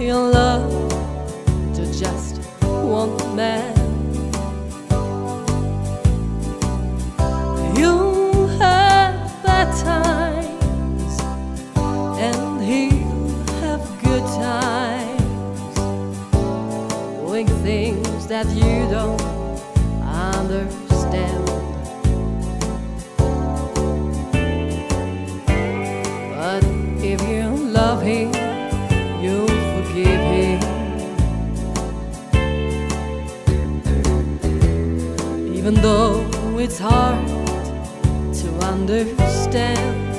in love to just one man. You'll have bad times and he'll have good times, doing things that you don't understand. But if you love him, you'll forgive him, even though it's hard to understand.